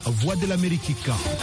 Voix de l'Amérique.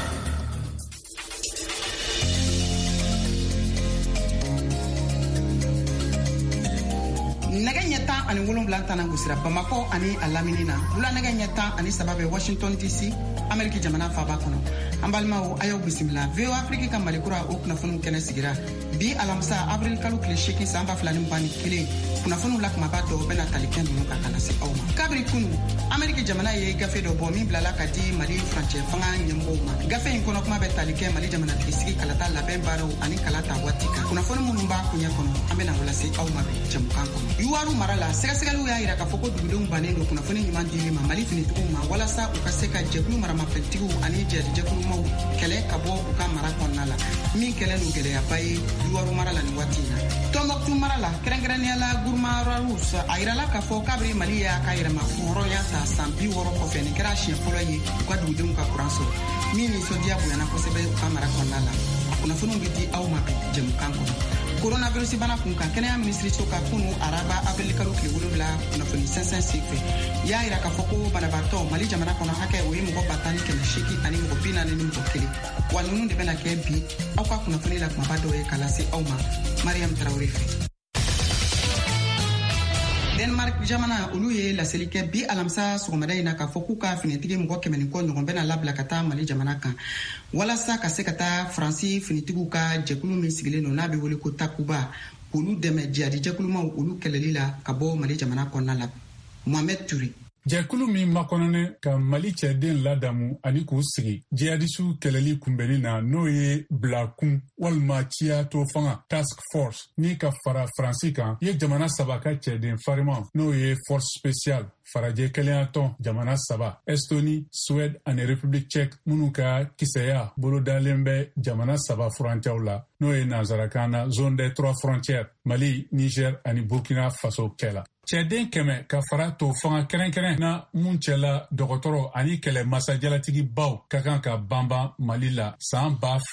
Naga nyata ani wolonwula tana gusira Bamako ani alaminina bula naga nyata ani sababe Washington DC Amerika jamana faba kono ambalmawo ayo bisimila VO Afrique ka malikura o kunafunu kene sigira bi alamsa avril kalu kile sheki samba flani mbani kile kunafunu la kuma bato bena taliken no ka kana se awma kabri kunu Amerika jamana ye gafe do bomi blala kadi mali franche fanga nyemboma gafe in kono kuma be taliken mali jamana tisiki kalata la bembaro ani kalata watika kunafunu munumba kunya kono amena wala se awma be jamukan kono yuwaru marala segasegaliw y'a yira ka fɔ ko dugudenw bannen do kunnafoni ɲuman dili ma mali finitigiw ma walasa u ka se ka jɛkulu maramafɛntigiw ani jɛkulumaw kɛlɛ ka bɔ u ka mara kɔnɔna la min kɛlen do gɛlɛyaba ye yuwaru mara la ni waati in na Tombouctou mara la kɛrɛnkɛrɛnnenya la Gourma Rous a yirala k'a fɔ kabiri mali y'a ka yɛrɛma hɔrɔnya ta san 60 kɔfɛ nin kɛra siɲɛ fɔlɔ ye u ka dugudenw ka kuran sɔrɔ min nisɔndiya bonyana kosɛbɛ u ka mara kɔnɔna la a kunnafoniw bɛ di aw ma bi jɛmukan kɔnɔ coronavirus bana kun kan kɛnɛya minisiriso ka kunu araba avril kalo tile 7 kunnafoni sɛnsɛn senfɛ y'a yira k'a fɔ ko banabaatɔ mali jamana kɔnɔ hakɛ o ye mɔgɔ 1,800 ani mɔgɔ 40 ni mɔgɔ 1 wa ninnu de bɛna kɛ bi aw ka kunnafoni la kumaba dɔw ye k'a lase aw ma Mariam Tarawele fɛ. Denmark jamana olu ye laseli kɛ bi alamisa sɔgɔmada in na k'a fɔ k'u ka finitigi mɔgɔ 100 kɔ ɲɔgɔn bɛna labila ka taa mali jamana kan walasa ka se ka taa Faransi finitigiw ka jɛkulu min sigilen don n'a bɛ wele ko Takuba k'olu dɛmɛ jihadi jɛkulumaw olu kɛlɛli la ka bɔ mali jamana kɔnɔna la. Mohamed Touré. Jɛkulu min makɔnɔne ka mali cɛden ladamu ani k'u sigi jihadisiw kɛlɛli kunbɛnni na n'o ye bilakun walima ciya to fanga task force ni ka fara Faransi kan ye jamana 3 ka cɛden fariman n'o ye force spéciale farajɛ kɛlɛya tɔn jamana 3 Estonie, Suède ani République tchèque minnu ka kisɛya bolodalen bɛ jamana 3 furancɛw la n'o ye nanzarakan na zone des 3 frontières Mali, Niger ani Burkina Faso cɛla. Cɛden 100 ka fara to fanga kɛrɛnkɛrɛn na mun cɛla dɔgɔtɔrɔ ani kɛlɛ masajalatigi baw ka kan ka banban Mali la san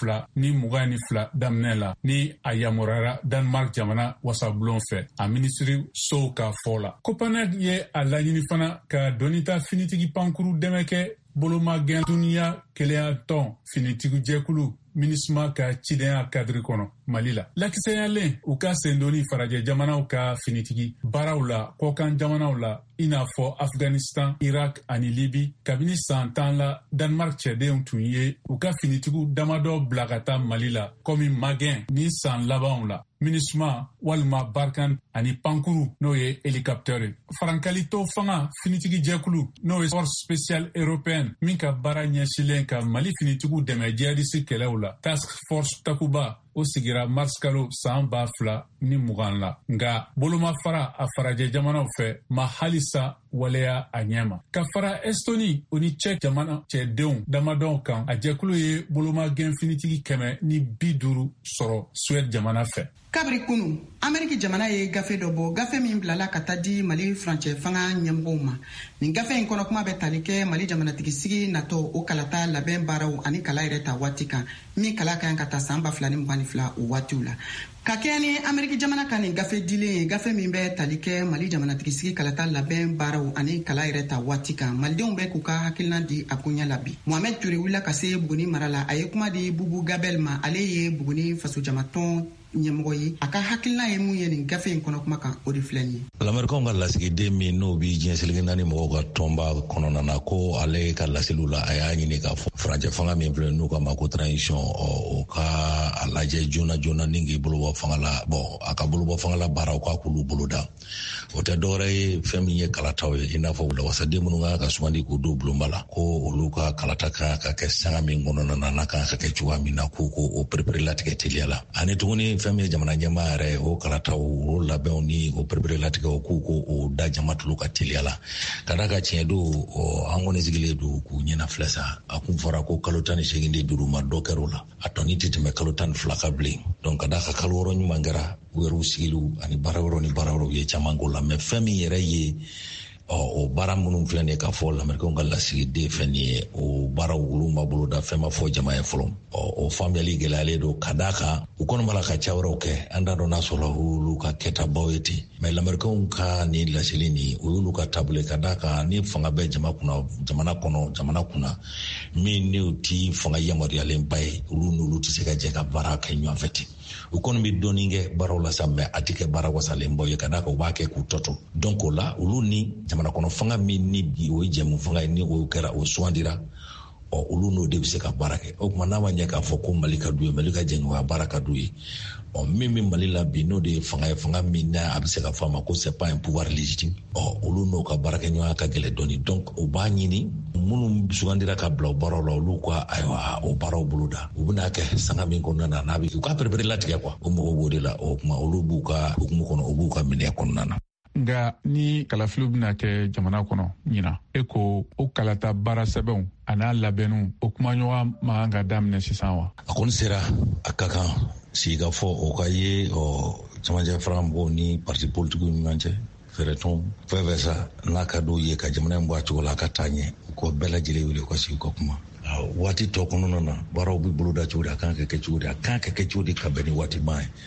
2022 daminɛ la ni a yamaruyara Danemark jamana wasabulon fɛ a minisiri sow ka fɔ la. Copenhague ye a laɲini fana ka dɔnnita finitigi pankuru dɛmɛ kɛ bolomagɛn duniya kɛlɛya tɔn finitigi jɛkulu MINUSMA ka cidenya kadiri kɔnɔ Mali la. Lakisɛyalen u ka sendoni farajɛ jamanaw ka finitigi baaraw la kɔkan jamanaw la i n'a fɔ Afghanistan, Irak ani Libi kabini san 10 la Danemark cɛdenw tun ye u ka finitigiw damadɔ bila ka taa Mali la komi magɛn ni san labanw la. MINUSMA walima Barkan ani pankuru n'o ye hélicoptère. Farankalito fanga finitigi jɛkulu n'o ye force spéciale européenne min ka baara ɲɛsilen ka Mali finitigiw dɛmɛ jihadisi kɛlɛw la. Task force Takuba o sigira mars kalo san 2020 la nga boloma fara a farajɛ jamanaw fɛ ma halisa waleya a ɲɛma ka fara Estonie o ni Tchèque jamana cɛdenw damadɔw kan a jɛkulu ye bolomagɛn finitigi 150 sɔrɔ Suède jamana fɛ. Kabri kunu Amerika jamana ye gafe dɔ bɔ gafe min bilala ka taa di mali francɛ fanga ɲɛmɔgɔw ma nin gafe in kɔnɔ kuma bɛ tali kɛ mali jamanatigi sigi natɔ o kalata labɛn baaraw ani kala yɛrɛ ta waati kan min kala kan ka taa san 2022 o waatiw la ka kɛ ni Amerika jamana ka nin gafe dilen ye gafe min bɛ tali kɛ mali jamanatigi sigi kalata labɛn baaraw ani kala yɛrɛ ta waati kan malidenw bɛ k'u ka hakilina di a koɲɛ la bi. Mohamed Touré wulila ka se Buguni mara la a ye kuma di Bubu Gabel ma ale ye Buguni faso jamatɔn ɲɛmɔgɔ ye a ka hakilina ye mun ye nin gafe in kɔnɔ kuma kan o de filɛ nin ye. Lamɛrikaw ka lasigiden min n'o bi diɲɛ seleke naani mɔgɔw ka tɔnba kɔnɔna na ko ale ka laseliw la a y'a ɲini k'a fɔ farancɛ fanga min filɛ n'u ka ma ko transition o ka a lajɛ joona joona ni k'i bolo bɔ fanga la a ka bolo bɔ fanga la baaraw k'a k'olu boloda o tɛ dɔwɛrɛ ye fɛn min ye kalataw ye i n'a fɔ lawasaden minnu kan ka sumandi k'u don bulonba la ko olu ka kalata kan ka kɛ sanga min kɔnɔna na n'a kan ka kɛ cogoya min na k'u ko o perepere latigɛ teliya la ani tuguni fɛn min ye jamana ɲɛmaa yɛrɛ o kalataw o labɛnw ni o perepere latigɛw k'u ko o da jama tulu ka teliya la ka da ka tiɲɛ don an kɔni sigilen don k'u ɲɛna filɛ sa a kun fɔra ko kalo 18 de duuru ma dɔ kɛr'o la a tɔni tɛ tɛmɛ kalo 12 ka bilen donc ka da ka kalo 6 ɲuman kɛra u yɛrɛw sigiliw ani baara wɛrɛw ye caman ko la mais fɛn min yɛrɛ ye o baara minnu filɛ nin ka fɔ lamɛrikɛnw ka lasigiden fɛn nin ye o baaraw olu ma boloda fɛn ma fɔ jama ye fɔlɔ o faamuyali gɛlɛyalen don ka d'a kan u kɔni b'a la ka ca wɛrɛw kɛ an t'a dɔn n'a sɔrɔ olu ka kɛtabaw ye ten mɛ lamɛrikɛnw ka nin laseli nin o y'olu ka taabolo ka d'a kan ni fanga bɛ jamana kunna min n'u ti fanga yamaruyalen ye olu n'olu tɛ se ka jɛ ka baara kɛ ɲɔgɔn fɛ ten u kɔni bɛ dɔɔnin kɛ baaraw la sa mɛ a tɛ kɛ baara wasalenbaw ye ka d'a kan u b'a kɛ k'u tɔtɔ donc o la olu ni jamana kɔnɔ fanga min ni bi o ye jɛmu fanga ye ni o kɛra o sugandira olu n'o de bɛ se ka baara kɛ o tuma n'a ma ɲɛ k'a fɔ ko Mali ka d'u ye Mali ka jɛɲɔgɔnya baara ka d'u ye min bɛ Mali la bi n'o de ye fanga ye fanga min n'a a bɛ se ka fɔ a ma ko c'est pas un pouvoir légitime olu n'o ka baarakɛɲɔgɔnya ka gɛlɛn dɔɔnin donc o b'a ɲini minnu sugandira ka bila o baaraw la olu ka ayiwa o baaraw boloda u bɛna kɛ sanga min kɔnɔna na n'a bɛ u ka pɛrɛpɛrɛ latigɛ quoi o mɔgɔw b'o de la o tuma olu b'u ka hukumu kɔnɔ o b'u ka minɛ kɔnɔna na. Nga ni kalafiliw bɛna kɛ jamana kɔnɔ ɲina e ko o kalata baara sɛbɛnw a n'a labɛnniw o kumaɲɔgɔn man ka daminɛ sisan wa. a kɔni sera a ka kan sigi ka fɔ o ka ye camancɛ fara mɔgɔw ni parti politikiw ni ɲɔgɔn cɛ fɛɛrɛ tɔn fɛn fɛn sa n'a ka d'u ye ka jamana in bɔ a cogo la a ka taa ɲɛ ko bɛɛ lajɛlen wele ka sigi ka kuma waati tɔ kɔnɔna na baaraw bɛ boloda cogo di a kan ka kɛ cogo di a kan ka kɛ cogo di ka bɛn ni waati ban ye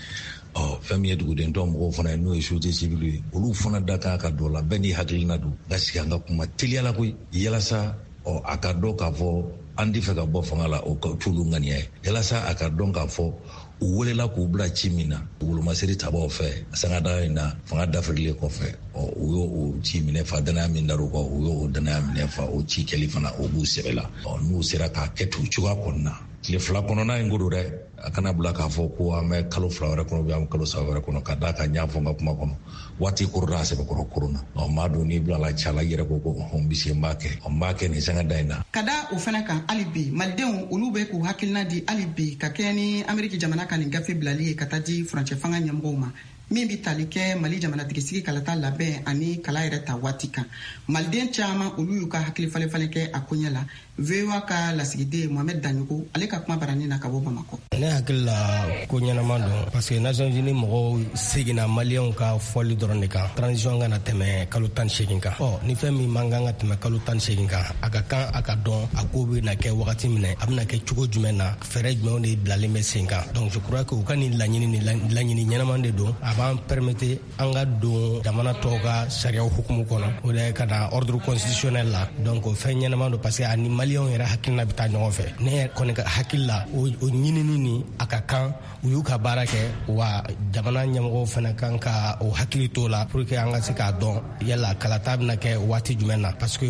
fɛn min ye duguden tɔn mɔgɔw fana ye n'o ye société civile ye olu fana da kan ka dɔ la bɛɛ n'i hakilina don ka sigi an ka kuma teliyala koyi yalasa a ka dɔn k'a fɔ an tɛ fɛ ka bɔ fanga la o ka t'olu ŋaniya ye yalasa a ka dɔn k'a fɔ u welela k'u bila ci min na wolomasiri tabaw fɛ sangada in na fanga dafirilen kɔfɛ u y'o ci minɛ fa danaya min dar'u kan u y'o danaya minɛ fa o ci kɛli fana o b'u sɛbɛ la n'u sera k'a kɛ ten cogoya kɔnɔna tile fila kɔnɔna in ko don dɛ a kana bila k'a fɔ ko an bɛ kalo fila wɛrɛ kɔnɔ an bɛ kalo saba wɛrɛ kɔnɔ ka d'a kan n y'a fɔ n ka kuma kɔnɔ waati korona a sɛbɛkɔrɔ korona maa don n'i bila la cala i yɛrɛ ko n bɛ se n b'a kɛ nin sangada in na. Ka da o fana kan hali bi malidenw olu bɛ k'u hakilina di hali bi ka kɛ ni Ameriki jamana ka nin gafe bilali ye ka taa di furancɛ fanga ɲɛmɔgɔw ma min bɛ tali kɛ Mali jamanatigisi kalata labɛn ani kala yɛrɛ ta waati kan maliden caman olu y'u ka hakili falen kɛ a koɲɛ la VOA ka lasigiden Mohamed Daɲogo ale ka kuma barani na ka bɔ Bamakɔ. Ne hakili la ko ɲɛnama don parce que Nations Unies mɔgɔw seginna maliyɛnw ka fɔli dɔrɔn de kan transition kana tɛmɛ kalo 18 kan ni fɛn min man kan ka tɛmɛ kalo 18 kan a ka kan a ka dɔn a ko bɛ na kɛ wagati minɛ a bɛna kɛ cogo jumɛn na fɛɛrɛ jumɛnw de bilalen bɛ sen kan donc je crois que u ka nin laɲini ɲɛnama de don a b'an permettre an ka don jamana tɔw ka sariyaw hukumu kɔnɔ o de ka na ordre constitutionnel la donc o fɛn ɲɛnama don parce que ani maliyɛnw yɛrɛ hakilina bɛ taa ɲɔgɔn fɛ ne kɔni ka hakili la o ɲinini ni a ka kan u y'u ka baara kɛ wa jamana ɲɛmɔgɔw fana kan ka o hakili to la pour que an ka se k'a dɔn yala kalata bɛna kɛ waati jumɛn na parce que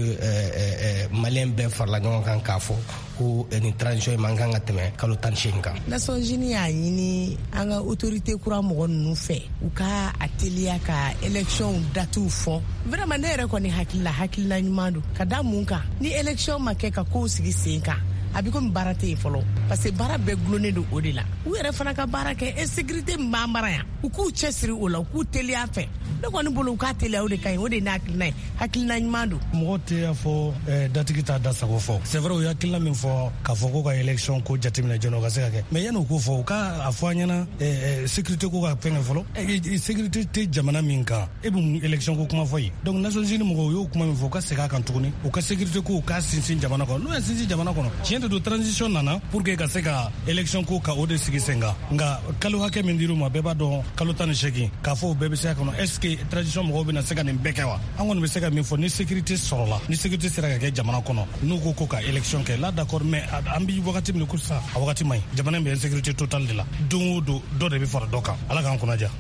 maliyɛn bɛɛ farala ɲɔgɔn kan k'a fɔ ko ni transition man kan ka tɛmɛ kalo 18 kan. Nations Unies y'a ɲini an ka autorité kura mɔgɔ ninnu fɛ u ka a teliya ka élection datiw fɔ vraiment ne yɛrɛ kɔni hakilina ɲuman don ka da mun kan ni élection ma kɛ ka kow sigi sen kan a bɛ komi baara tɛ yen fɔlɔ parce que baara bɛɛ gulonnen don o de la u yɛrɛ fana ka baara kɛ insécurité min b'an bara yan u k'u cɛsiri o la u k'u teliya fɛ ne kɔni bolo u k'a teliya o de ka ɲi o de ye ne hakilina ye hakilina ɲuman don. mɔgɔ tɛ y'a fɔ datigi t'a da sago fɔ c'est vrai u ye hakilina min fɔ k'a fɔ ko ka élection ko jateminɛ joona o ka se ka kɛ mais yanni u k'o fɔ u ka a fɔ an ɲɛna sécurité ko ka fɛngɛ fɔlɔ sécurité tɛ jamana min kan e bɛ élection ko kuma fɔ yen donc Nations Unies mɔgɔw u y'o kuma min fɔ u ka segin a kan tuguni u ka sécurité ko u k'a sinsin jamana kɔnɔ n'u ye sinsin jamana kɔnɔ tiɲɛ de don transition nana pour que ka se ka élection ko ka o de sigi sen kan nka kalo hakɛ min dir'u ma bɛɛ b'a dɔn kalo 18 k'a fɔ o bɛɛ bɛ se a kɔnɔ est ce que transition mɔgɔw bɛna se ka nin bɛɛ kɛ wa an kɔni bɛ se ka min fɔ ni sécurité sɔrɔla ni sécurité sera ka kɛ jamana kɔnɔ n'u ko ka élection kɛ là d'accord mais an bɛ wagati min ko sisan a wagati man ɲi jamana in bɛ insécurité totale de la don o don dɔ de bɛ fara dɔ kan ala k'an kunnaja.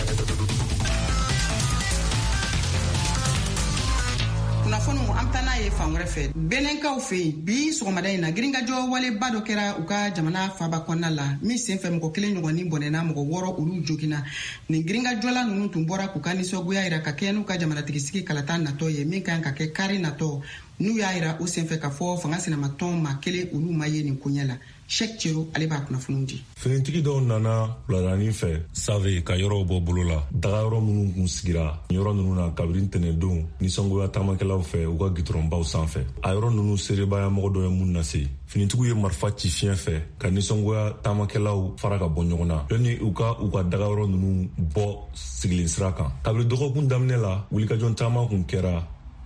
kunnafoniw an bɛ taa n'a ye fan wɛrɛ fɛ benenkaw fɛ yen bi sɔgɔmada in na giringajɔ waleba dɔ kɛra u ka jamana faaba kɔnɔna la min senfɛ mɔgɔ kelen ɲɔgɔnni bɔnɛna mɔgɔ 6 olu joginna nin giringajɔla ninnu tun bɔra k'u ka nisɔngoya jira ka kɛ n'u ka jamanatigisi kalata natɔ ye min kan ka kɛ kari natɔ n'u y'a jira o senfɛ ka fɔ fanga sinamatɔn ma kelen olu ma ye nin koɲɛ la Sheikh Cero ale b'a kunnafoniw di. Finitigi dɔw nana wuladanin fɛ save ka yɔrɔw bɔ bolo la daga yɔrɔ minnu kun sigira yɔrɔ ninnu na kabini ntɛnɛndon nisɔngoya taamakɛlaw fɛ u ka gitɔrɔnbaw sanfɛ a yɔrɔ ninnu serebaya mɔgɔ dɔ ye mun lase finitigiw ye marifa ci fiɲɛ fɛ ka nisɔngoya taamakɛlaw fara ka bɔ ɲɔgɔn na yanni u ka daga yɔrɔ ninnu bɔ sigilen sira kan kabini dɔgɔkun daminɛ la wulikajɔ taama kun kɛra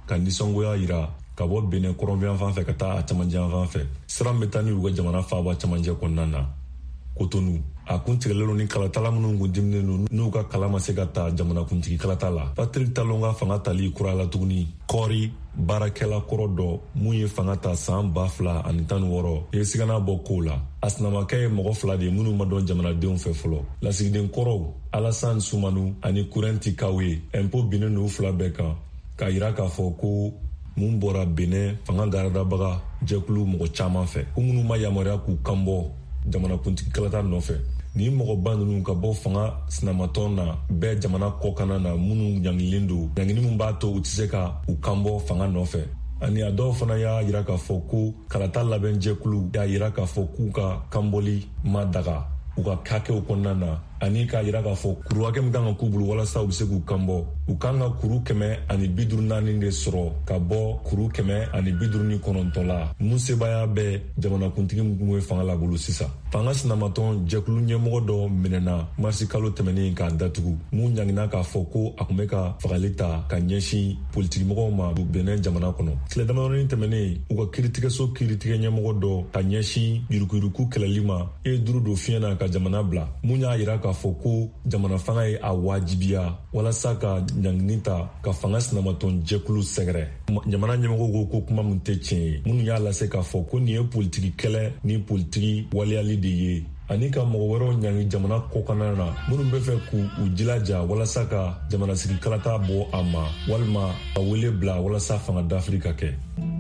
ka nisɔngoya yira ka bɔ Benin kɔrɔnfɛn fan fɛ ka taa a cɛmancɛ fan fɛ. Sira min bɛ taa ni u ka jamana faaba cɛmancɛ kɔnɔna na. Cotonou a kun tigɛlen don ni kalatala minnu kun diminen don n'u ka kala ma se ka ta jamanakuntigi kalata la. Patrick Talon ka fanga tali kura la tuguni. Kɔri baarakɛla kɔrɔ dɔ mun ye fanga ta san 2016 ye sigana bɔ kow la. A sinamakɛ ye mɔgɔ 2 de minnu ma dɔn jamanadenw fɛ fɔlɔ. Lasigiden kɔrɔw Alassane Soumanu ani Kurenti Kawe impôt binnen n'u 2 bɛɛ kan k'a yira k'a fɔ ko mun bɔra Benin fanga garadabaga jɛkulu mɔgɔ caman fɛ ko minnu ma yamaruya k'u kanbɔ jamanakuntigi kalata nɔfɛ. Ni mɔgɔba ninnu ka bɔ fanga sinamatɔn na bɛɛ jamana kɔkana na minnu ɲangilen don ɲangini min b'a to u tɛ se ka u kanbɔ fanga nɔfɛ. Ani a dɔw fana y'a yira k'a fɔ ko kalata labɛn jɛkulu y'a yira k'a fɔ k'u ka kanbɔli ma daga u ka hakɛw kɔnɔna na ani k'a yira k'a fɔ kuru hakɛ min kan ka k'u bolo walasa u bɛ se k'u kanbɔ. U kan ka kuru 154 de sɔrɔ ka bɔ kuru 159 la. Mun sebaya bɛ jamanakuntigi mun ye fanga la bolo sisan. Fanga sinamatɔn jɛkulu ɲɛmɔgɔ dɔ minɛna marisi kalo tɛmɛnen k'a datugu. Mun ɲangina k'a fɔ ko a kun bɛ ka fagali ta ka ɲɛsin politigimɔgɔw ma Benin jamana kɔnɔ. Tile damadɔnin tɛmɛnen u ka kiiritigɛso kiiritigɛ ɲɛmɔgɔ dɔ ka ɲɛsin yurukuyuruku kɛlɛli ma e duru don fiɲɛ na ka jamana bila. Mun y'a yira k'a fɔ ko jamana fanga ye a wajibiya walasa ka ɲangini ta ka fanga sinamatɔn jɛkulu sɛgɛrɛ. Jamana ɲɛmɔgɔw ko ko kuma min tɛ tiɲɛ ye. Minnu y'a lase k'a fɔ ko nin ye politigi kɛlɛ ni politigi waleyali de ye. Ani ka mɔgɔ wɛrɛw ɲangi jamana kɔkana na minnu bɛ fɛ k'u jilaja walasa ka jamanasigi kalata bɔ a ma walima ka wele bila walasa fanga dafiri ka kɛ.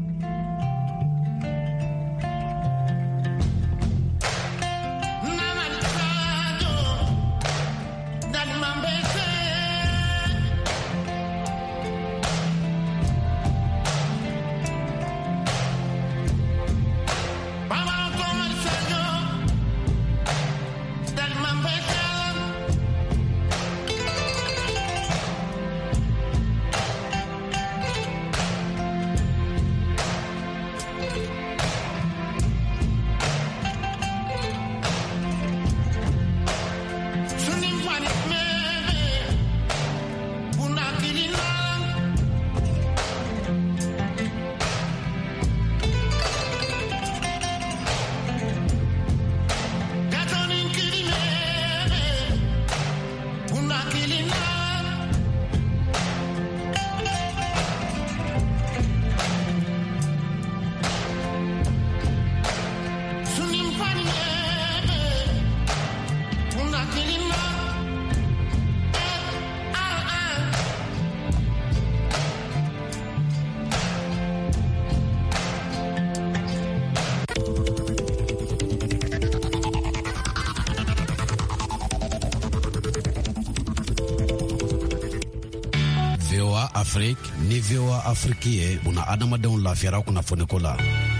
Afrique ni VOA Afrique ye una adamadenw lafiyara kunnafoniko la.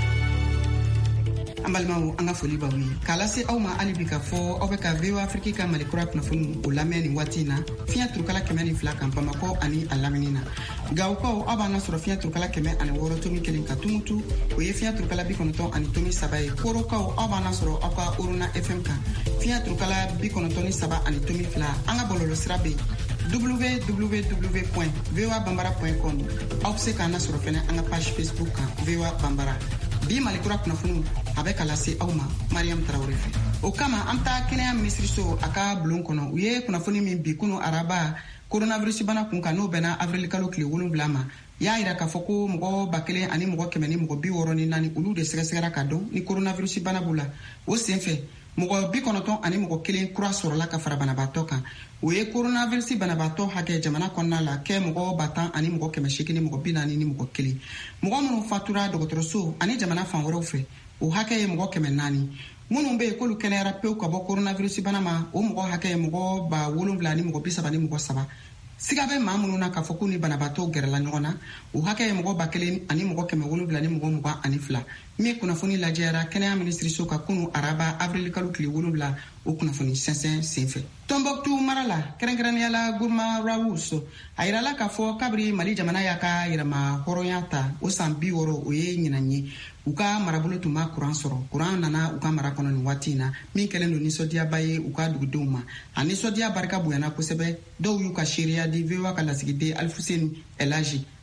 An balimaw an ka foli b'aw ye k'a lase aw ma hali bi ka fɔ aw bɛ ka VOA Afrique ka malikura kunnafoni o lamɛn nin waati in na fiɲɛ turukala 102 kan Bamakɔ ani a lamini na. Gawukaw aw b'an sɔrɔ fiɲɛ turukala 106 tomi 1 ka Tumutu o ye fiɲɛ turukala 93 ye. Korokaw aw b'an sɔrɔ aw ka Oruna FM kan fiɲɛ turukala 93 ani tomi 2. An ka bɔlɔlɔ sira bɛ www.voabambara.com. aw bɛ se k'an sɔrɔ fɛnɛ an ka page Facebook kan VOA Bambara. Bi malikura kunnafoni a bɛ ka lase aw ma Mariam Tarawele fɛ. O kama an taa kɛnɛya minisiriso a ka bulon kɔnɔ u ye kunnafoni min bi kunu araba coronavirus bana kun kan n'o bɛnna avril kalo tile 7 ma y'a yira k'a fɔ ko mɔgɔ 1000 ani mɔgɔ 100 ni mɔgɔ 64 olu de sɛgɛsɛgɛra ka dɔn ni coronavirus bana b'u la. O senfɛ mɔgɔ 90 ani mɔgɔ 1 kura sɔrɔla ka fara banabaatɔ kan. O ye coronavirus banabaatɔ hakɛ jamana kɔnɔna la kɛ mɔgɔ 10 ani mɔgɔ 800 ni mɔgɔ 40 ni mɔgɔ 1. Mɔgɔ minnu fatura dɔgɔtɔrɔso ani jamana fan wɛrɛw fɛ o hakɛ ye mɔgɔ 400. Minnu bɛ yen k'olu kɛnɛyara pewu ka bɔ coronavirus bana ma o mɔgɔ hakɛ ye mɔgɔ 7000 ni mɔgɔ 30 ni mɔgɔ 3. Siga bɛ maa minnu na k'a fɔ ko ni banabaatɔ gɛrɛla ɲɔgɔn na o hakɛ ye mɔgɔ 1000 ani mɔgɔ 700 ni mɔgɔ 22. Min kunnafoni lajɛra kɛnɛya minisiriso ka kunu araba avril kalo tile 7 o kunnafoni sɛnsɛn senfɛ. Tombouctou mara la kɛrɛnkɛrɛnniyala Gourma Rawuso a yirala k'a fɔ kabiri Mali jamana y'a ka yɛrɛma hɔrɔnya ta o san 60 o ye ɲinan ye. U ka marabolo tun ma kuran sɔrɔ. Kuran nana u ka mara kɔnɔ nin waati in na min kɛlen don nisɔndiyaba ye u ka dugudenw ma. A nisɔndiya barika bonyana kosɛbɛ. Dɔw y'u ka seereya di VOA ka lasigiden Alfuseni Elaji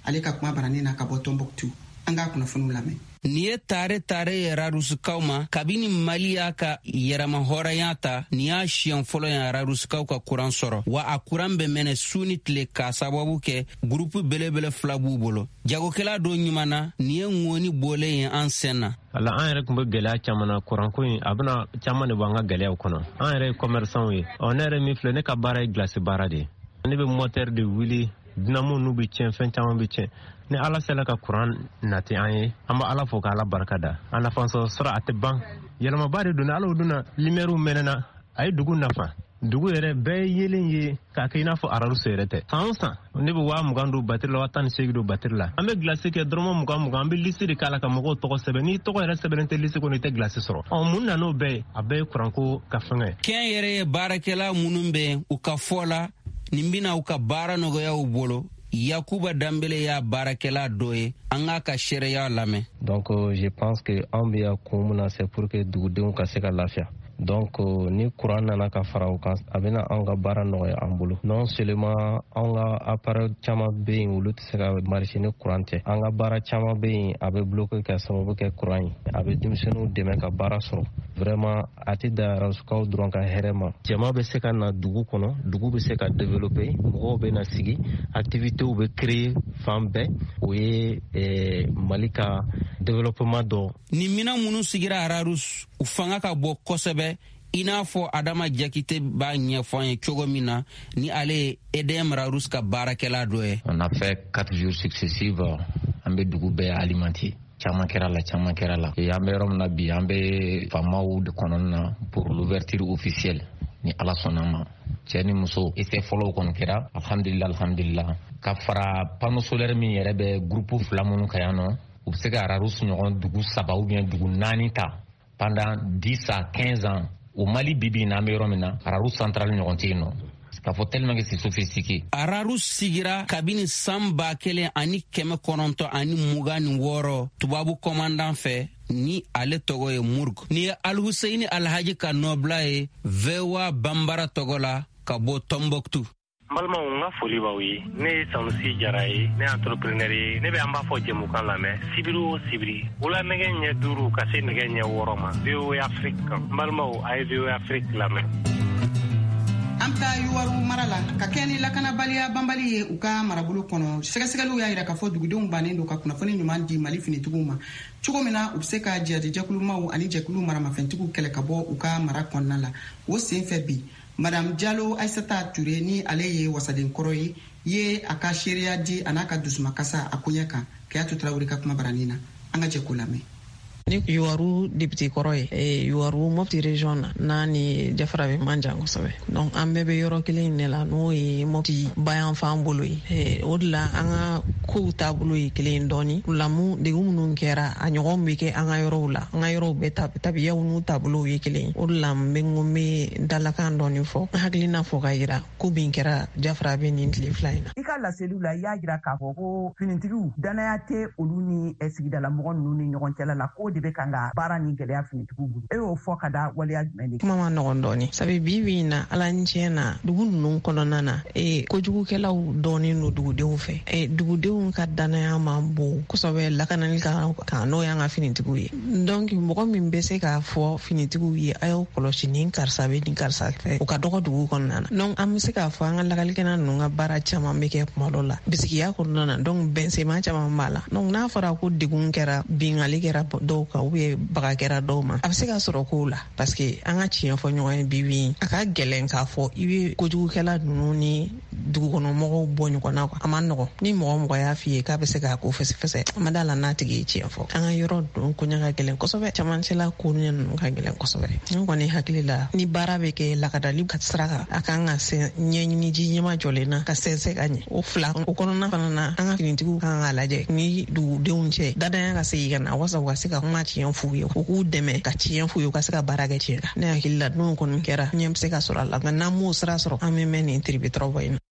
ale ka kuma barani na ka bɔ Tombouctou. An ka kunnafoniw lamɛn. Ni ye tare yɛrɛ Rusukaw ma kabini Mali y'a ka yɛrɛma hɔrɔnya ta ni y'a siɲɛ fɔlɔ yɛrɛ Rusukaw ka kuran sɔrɔ wa a kuran bɛ mɛnɛ su ni tile k'a sababu kɛ gurupu belebele fila b'u bolo. Jagokɛla dɔ ɲuman na ni ye ŋɔni bɔlen ye an sen na. Ala an yɛrɛ kun bɛ gɛlɛya caman na kuranko in a bɛna caman de bɔ an ka gɛlɛyaw kɔnɔ. An yɛrɛ ye commerçant ye. Ne yɛrɛ min filɛ ne ka baara ye glace baara de ye. Ne bɛ moteur de wuli dynamo n'u bɛ tiɲɛ fɛn caman bɛ tiɲɛ. Ni ala sela ka kuran nati an ye an bɛ ala fo ka ala barika da a nafa sɔrɔ a tɛ ban yɛlɛmaba de donna ala donna lumière mɛnɛna a ye dugu nafa dugu yɛrɛ bɛɛ yelen ye k'a kɛ i n'a fɔ araruso yɛrɛ tɛ san o san ne bɛ 20 don batiri la 18 don batiri la an bɛ glace kɛ dɔrɔmɛ 20 an bɛ liste de k'a la ka mɔgɔw tɔgɔ sɛbɛn n'i tɔgɔ yɛrɛ sɛbɛnnen tɛ liste kɔnɔ i tɛ glace sɔrɔ mun na n'o bɛɛ a bɛɛ ye kuranko ka fɛngɛ kɛn yɛrɛ ye baarakɛla minnu bɛ u ka fɔ la nin bɛna u ka baara nɔgɔya u bolo Yakuba Dambele ya baarakɛla dɔ ye an k'a ka sariya lamɛn. Donc je pense que an bɛ yan kun min na c'est pour que dugudenw ka se ka lafiya. Donc ni kuran nana ka fara o kan a bɛna an ka baara nɔgɔya an bolo. Non seulement an ka appareil caman bɛ yen olu tɛ se ka marcher ni kuran tɛ. An ka baara caman bɛ yen a bɛ bloquer ka sababu kɛ kuran ye. A bɛ denmisɛnninw dɛmɛ ka baara sɔrɔ. Vraiment a tɛ da Rusukaw dɔrɔn ka hɛrɛ ma. Jama bɛ se ka na dugu kɔnɔ, dugu bɛ se ka développer, mɔgɔw bɛ na sigi, activités bɛ créer fan bɛɛ. O ye Mali ka développement dɔ. Ni mina minnu sigira Ararus u fanga ka bɔ kosɛbɛ i n'a fɔ Adama Jakite b'a ɲɛfɔ an ye cogo min na ni ale ye EDM Ararus ka baarakɛla dɔ ye. On a fait 4 jours successifs an bɛ dugu bɛɛ alimenter. Caman kɛra la an bɛ yɔrɔ min na bi an bɛ faamaw de kɔnɔna na pour l'ouverture officielle ni ala sɔnna ma cɛ ni muso essai fɔlɔw kɔni kɛra alhamdulillah ka fara panneau solaire min yɛrɛ bɛ groupe fila minnu ka yan nɔ u bɛ se ka Ararus ɲɔgɔn dugu 3 ou bien dugu 4 ta pendant 10 à 15 ans o Mali bibi na an bɛ yɔrɔ min na Ararus central ɲɔgɔn tɛ yen nɔ. K'a fɔ tellement que c'est sophistiqué. Ararus sigira kabini san 1926 tubabu commandant fɛ ni ale tɔgɔ ye Murg. Ni ye Al-Husseini Alhaji ka nɔbila ye VOA Bambara tɔgɔ la ka bɔ Tombouctou. Balimaw n ka foli b'aw ye ne ye Sanusi Jara ye ne ye entrepreneur ye ne bɛ an b'a fɔ jɛmukan lamɛn sibiri o sibiri wula nɛgɛ ɲɛ 5 ka se nɛgɛ ɲɛ 6 ma VOA Afrique kan balimaw a ye VOA Afrique lamɛn. An ta Yuwaru mara la ka kɛ ni lakanabaliya banbali ye u ka marabolo kɔnɔ sɛgɛsɛgɛliw y'a jira k'a fɔ dugudenw bannen don ka kunnafoni ɲuman di Mali finitigiw ma cogo min na u bɛ se ka jɛkulumaw ani jɛkulu maramafɛntigiw kɛlɛ ka bɔ u ka mara kɔnɔna la o senfɛ bi Madame Diallo Aissata Touré ni ale ye wasaden kɔrɔ ye a ka seereya di a n'a ka dusumakasa a koɲɛ kan Keyatu Tarawele ka kuma barani na an ka jɛ k'o lamɛn. Ni Yuwaru député kɔrɔ ye Yuwaru Mopti région na n'a ni Jafara bɛ man jan kosɛbɛ donc an bɛɛ bɛ yɔrɔ kelen de la n'o ye Mopti bayan fan bolo ye o de la an ka kow taabolo ye kelen dɔɔni lamu degun minnu kɛra a ɲɔgɔn bɛ kɛ an ka yɔrɔw la an ka yɔrɔw bɛɛ tabiyaw n'u taabolow ye kelen o de la n bɛ dalakan dɔɔni fɔ n hakilina fɔ ka yira ko bin kɛra Jafara bɛ nin tile 2 in na. I ka laseliw la i y'a jira k'a fɔ ko finitigiw danaya tɛ olu ni sigidala mɔgɔ ninnu ni ɲɔgɔn cɛla la ko de bɛ kan ka baara ni gɛlɛya finitigiw bolo e y'o fɔ ka da waleya jumɛn de kuma ma nɔgɔn dɔɔni sabu bi in na ala ni tiɲɛ na dugu ninnu kɔnɔna na kojugukɛlaw dɔɔni no dugudenw fɛ dugudenw ka danaya man bon kosɛbɛ lakanali kan n'o y'an ka finitigiw ye donc mɔgɔ min bɛ se k'a fɔ finitigiw ye a y'o kɔlɔsi ni karisa bɛ ni karisa fɛ o ka dɔgɔ dugu kɔnɔna na donc an bɛ se k'a fɔ an ka lakalikɛla ninnu ka baara caman bɛ kɛ kuma dɔ la bisikiya kɔnɔna na donc bɛnsema caman b'a la donc n'a fɔra ko degun kɛra bingali kɛra dɔw kan ou bien baga kɛra dɔw ma a bɛ se ka sɔrɔ kow la parce que an ka tiɲɛ fɔ ɲɔgɔn ye bi a ka gɛlɛn k'a fɔ i bɛ kojugukɛla ninnu ni dugukɔnɔmɔgɔw bɔ ɲɔgɔn na a man nɔgɔn ni mɔgɔ y'a f'i ye k'a bɛ se k'a ko fɛsɛfɛsɛ a ma d'a la n'a tigi ye tiɲɛ fɔ an ka yɔrɔ don koɲɛ ka gɛlɛn kosɛbɛ camancɛla koɲɛ ninnu ka gɛlɛn kosɛbɛ n kɔni hakili la ni baara bɛ kɛ lakadali ka sira kan a kan ka ɲɛɲini ji ɲɛma jɔlen na ka sɛnsɛn ka ɲɛ o fila o kɔnɔna fana na an ka finitigiw kan k'a lajɛ ni dugudenw cɛ dadanya ka segin ka na wasa u ka se ka kuma tiɲɛ f'u ye u k'u dɛmɛ ka tiɲɛ f'u ye u ka se ka baara kɛ tiɲɛ kan ne hakili la n'o kɔni kɛra ɲɛ bɛ se ka sɔrɔ a la nka n'an m'o sira sɔrɔ an bɛ mɛn nin tiribitɔrɔbɔ in na.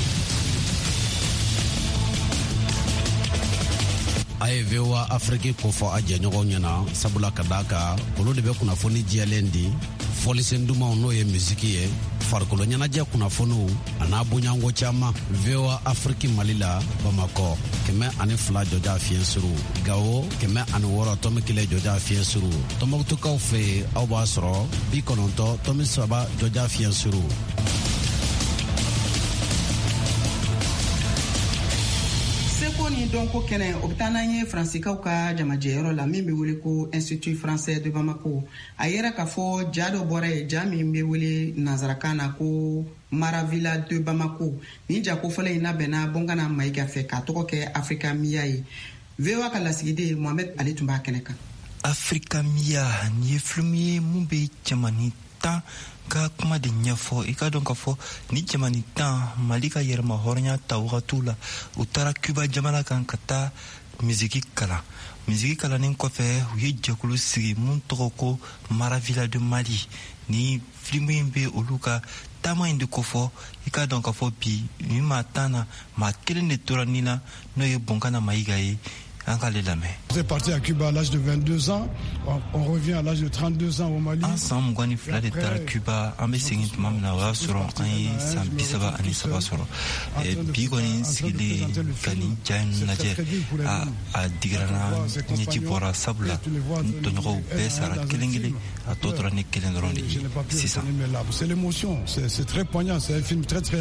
a ye VOA Afrique kofɔ a jɛɲɔgɔn ɲɛna sabula ka d'a kan olu de bɛ kunnafoni jɛlen di fɔlisen dumanw n'o ye misiki ye, farikolo ɲɛnajɛ kunnafoniw a n'a bonyanko caaman. VOA Afrique Mali la, Bamako 102 jɔja fiɲɛ suru, Gao 106.1 jɔja fiɲɛ suru. Tɔnbɔkutukaw fɛ aw b'a sɔrɔ 90.3 jɔja fiɲɛ suru. Seko ni donko kɛnɛ o bɛ taa n'an ye Faransikaw ka jamajɛyɔrɔ la min bɛ wele ko Institut Français de Bamako. A yɛrɛ k'a fɔ ja dɔ bɔra ye, ja min bɛ wele nanzarakan na ko Maravilla de Bamako. Nin ja kofɔlɔ in labɛnna Bɔngana Mayiga fɛ k'a tɔgɔ kɛ Africa Mia ye. VOA ka lasigiden Mohamed Ali tun b'a kɛnɛ kan. Africa Mia ni ye film ye mun bɛ jamani 10 ka kuma de ɲɛfɔ. I ka dɔn k'a fɔ ni jamani 10 Mali ka yɛrɛma hɔrɔnya ta wagatiw la u taara Cuba jamana kan ka taa misiki kalan. Misiki kalanin kɔfɛ u ye jɛkulu sigi mun tɔgɔ ko Maravilla de Mali. Ni film in bɛ olu ka taama in de kofɔ. I ka dɔn k'a fɔ bi ni maa 10 na maa kelen de tora nin na n'o ye Bɔngana Mayiga ye. C'est parti à Cuba à l'âge de 22 ans, on revient à l'âge de 32 ans au Mali. Ensemble, on a fait de Cuba, on a essayé de m'amener sur un Sambisaba et Sabasoro. Et puis, on a essayé de gagner à Digrana, Nitipora, Sabla, Tonro, Bessara, Kelingili, à Totrani, Kelendron. C'est l'émotion, c'est très poignant, c'est un film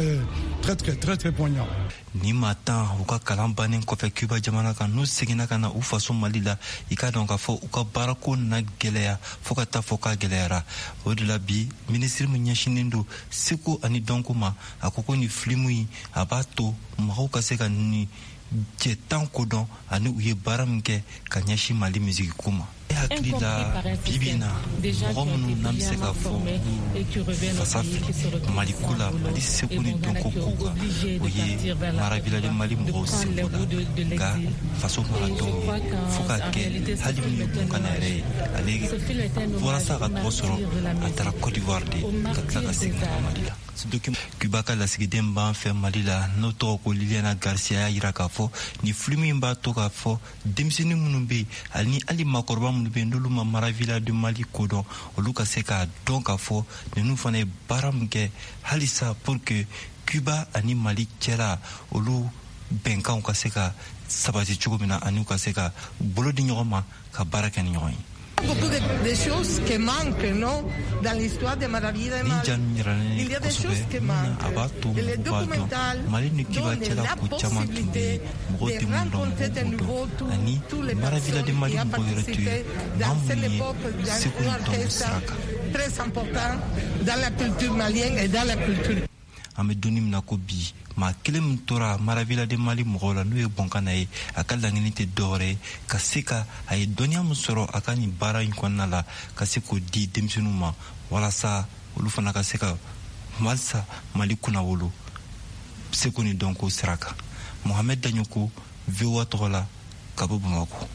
très poignant. Ni matin, ou ka kalambanin kofe Cuba jamana kan no segina kana u faso Mali la I ka dɔn k'a fɔ u ka baarako na gɛlɛya fo ka taa fɔ k'a gɛlɛyara. O de la bi ministre min ɲɛsinen don seko ani dɔnko ma a ko ni filimu yi a b'a to mɔgɔw ka se ka ni cɛ 10 ko dɔn ani u ye baara min kɛ ka ɲɛsin Mali musiki ko ma. Hakili la bibi na mɔgɔ minnu n'an bɛ se ka fɔ fasa fili Mali ko la Mali seko ni dɔnko ko kan o ye Maravilla de Mali mɔgɔw seko la nka faso mara dɔw ye fo ka kɛ hali min ye Bɔngana yɛrɛ ye ale bɔra sa ka tɔgɔ sɔrɔ a taara Côte d'Ivoire de ka tila ka segin ka Mali la. Cuba ka lasigiden b'an fɛ Mali la n'o tɔgɔ ko Liliana Garcia y'a yira k'a fɔ ni film in b'a to k'a fɔ denmisɛnnin minnu bɛ yen ani hali maakɔrɔba minnu bɛ yen n'olu ma Maravilla de Mali kodɔn olu ka se k'a dɔn k'a fɔ ninnu fana ye baara min kɛ halisa pour que Cuba ani Mali cɛla olu bɛnkanw ka se ka sabati cogo min na ani u ka se ka bolo di ɲɔgɔn ma ka baara kɛ ni ɲɔgɔn ye. Beaucoup de choses qui manquent, non, dans l'histoire de Maravilla de Mali. Il y a des choses qui manquent. Et le documental donne la possibilité de rencontrer de nouveau tous les personnes qui ont participé dans cette époque d'un orchestre très important dans la culture malienne et dans la culture. An bɛ donni min na ko bi maa kelen min tora Maravilla de Mali mɔgɔw la n'o ye Bɔngana ye a ka laɲini tɛ dɔwɛrɛ ye ka se ka a ye dɔnniya min sɔrɔ a ka nin baara in kɔnɔna la ka se k'o di denmisɛnninw ma walasa olu fana ka se ka halisa Mali kunnawolo seko ni dɔnko sira kan. Mohamed Daɲoko VOA tɔgɔ la ka bɔ Bamako.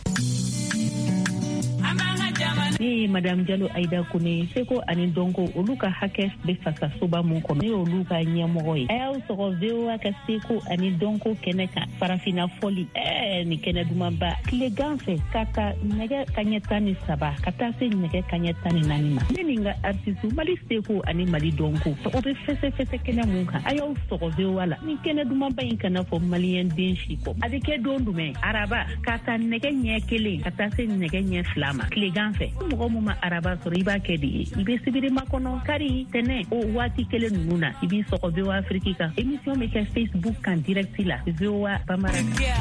Ni Madame Diallo Aïda Kone seko ani dɔnko olu ka hakɛ bɛ fasasoba mun kɔnɔ ne y'olu ka ɲɛmɔgɔ ye. A y'aw sɔrɔ VOA ka seko ani dɔnko kɛnɛ kan farafina fɔli ni kɛnɛ dumanba tilegan fɛ ka ta nɛgɛ kaɲɛ 13 ka taa se nɛgɛ kaɲɛ 14 ma. Ne ni n ka artiste Mali seko ani Mali dɔnko o bɛ fɛsɛfɛsɛ kɛnɛ mun kan a y'aw sɔrɔ VOA la ni kɛnɛ dumanba in kana fɔ maliyɛn den si kɔ. A bɛ kɛ don jumɛn araba ka ta nɛgɛ ɲɛ 1 ka taa se nɛgɛ ɲɛ 2 ma tilegan fɛ. Mɔgɔ mun ma araba sɔrɔ i b'a kɛ de ye i bɛ sibiri makɔnɔ kari tɛnɛ o waati kelen ninnu na i b'i sɔgɔ VOA Afrique kan émission bɛ kɛ Facebook kan direct la VOA Bamara.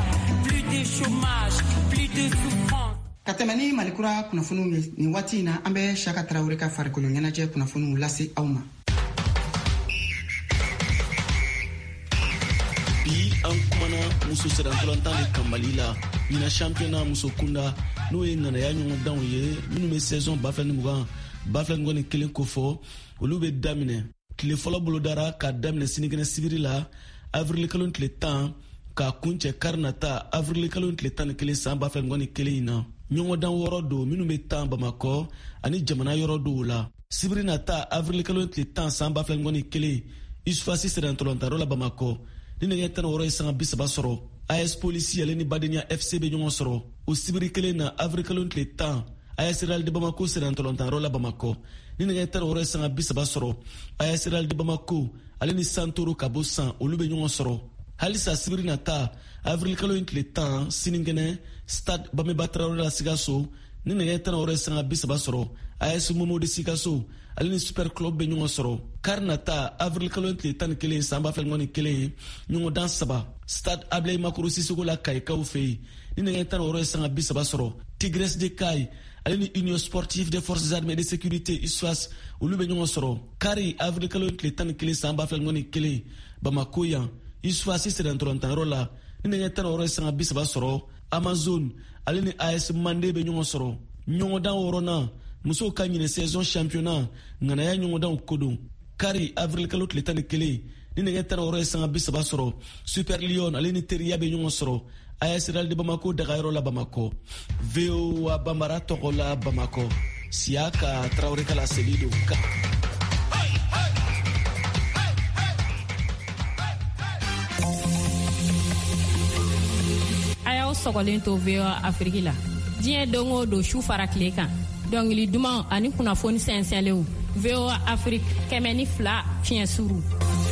Ka tɛmɛ ni Malikura kunnafoniw ye nin waati in na an bɛ Saka Tarawele ka farikolo ɲɛnajɛ kunnafoniw lase aw ma. Bi an kumana muso sɛbɛntolantan de kan Mali la ɲina championnat muso kunda n'o ye ŋanaya ɲɔgɔndanw ye minnu bɛ saison 2020 2021 kofɔ olu bɛ daminɛ tile fɔlɔ bolodara ka daminɛ sinikɛnɛ sibiri la avril kalo tile 10 ka kuncɛ kari nata avril kalo tile 11 san 2021 in na ɲɔgɔndan wɔɔrɔ don minnu bɛ tan Bamakɔ ani jamana yɔrɔ dɔw la sibiri nata avril kalo tile 10 san 2021 Isufasi sɛbɛntolantayɔrɔ la Bamakɔ ni nɛgɛ 16 ye sanga 30 sɔrɔ AS Polisi yɛlɛ ni Badenya FC bɛ ɲɔgɔn sɔrɔ o sibiri kelen na avril kalo tile 10 AS Real de Bamako sera ntolontan rola Bamako ni nege tan ore sanga bisaba soro AS Real de Bamako ale ni Santoro kabo san olu be ɲɔgɔn sɔrɔ halisa sibiri nata avril kalo in tile 10 siningene stade Bameba Traoré la Sikaso ni nege tan ore sanga bisaba sɔrɔ AS Momo de Sikaso ale ni Super Club be ɲɔgɔn sɔrɔ kari nata avril kalo in tile 11 sanba fɛ ŋɔni kelen ɲɔgɔn dan saba stade Ablaye Makoro Sisoko la Kayikaw fɛ ni nege tan ore sanga bisaba sɔrɔ Tigres de Kay ale ni Union Sportive des Forces Armées de Sécurité ISFAS olu be ɲɔgɔn sɔrɔ kari avril kalo in tile 11 sanba fɛ ŋɔni kelen Bamako yan ISFAS sera ntolantanyɔrɔ la ni nege tan ore sanga bisaba sɔrɔ Amazon ale ni AS Mande be ɲɔgɔn sɔrɔ ɲɔgɔn dan wɔɔrɔnan musow ka ɲinɛ saison championnat ŋanaya ɲɔgɔndanw kodon kari avril kalo tile 11 ni nege tan ore sanga bisaba sɔrɔ Super Lion ale ni Teriya be ɲɔgɔn sɔrɔ AS Real de Bamako dagayɔrɔ la Bamako VOA Bambara tɔgɔ la Bamako Siaka Traoré kala Selido ka ayaw sɔgɔlen to VOA Afrique la diɲɛ don o don su fara tile kan dɔnkili duman ani kunnafoni sɛnsɛnlenw VOA Afrique 102 fiɲɛ suru.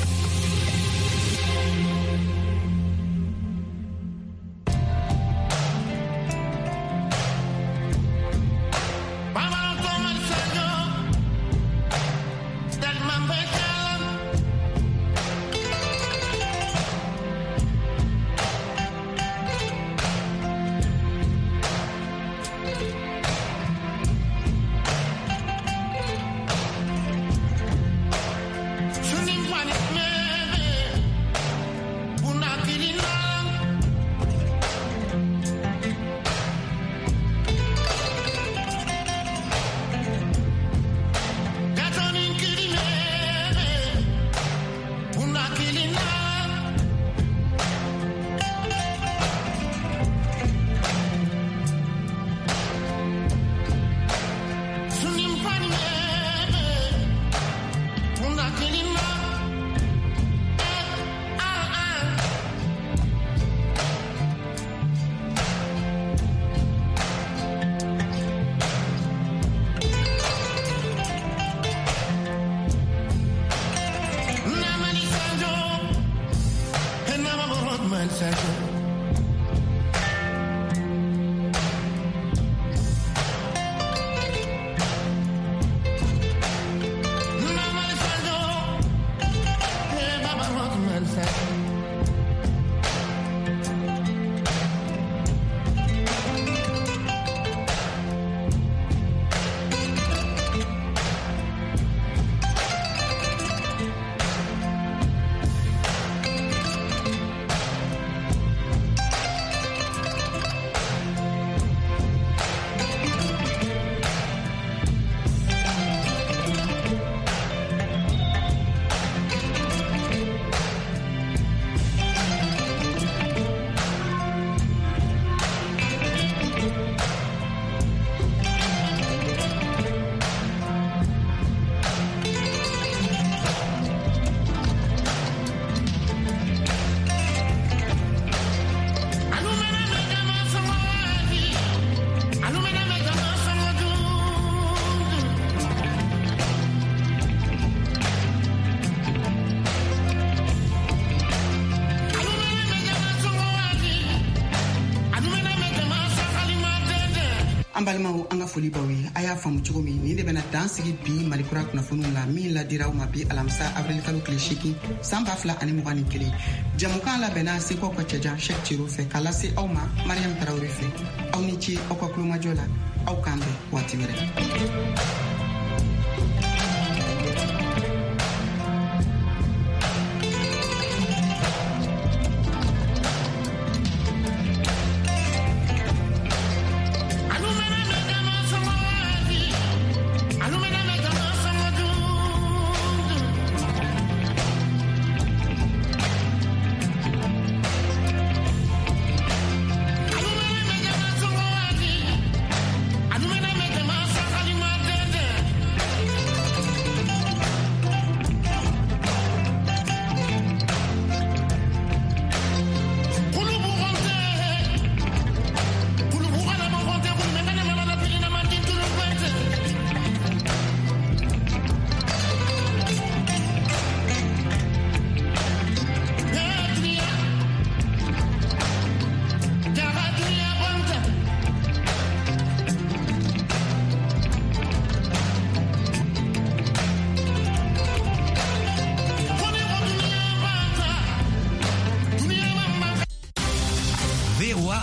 an balimaw an ka foli baw ye a y'a faamu cogo min nin de bɛna dan sigi bi malikura kunnafoniw la min ladiraw ma bi alamisa avril kalo tile 8 san 2021 jamukan labɛnna sekaw ka cɛjan Cheick Thiro fɛ k'a lase aw ma Mariam Tarawele fɛ aw ni ce aw ka kulomajɔ la aw k'an bɛn waati wɛrɛ.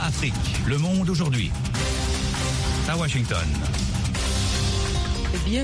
Afrique, le monde aujourd'hui. À Washington.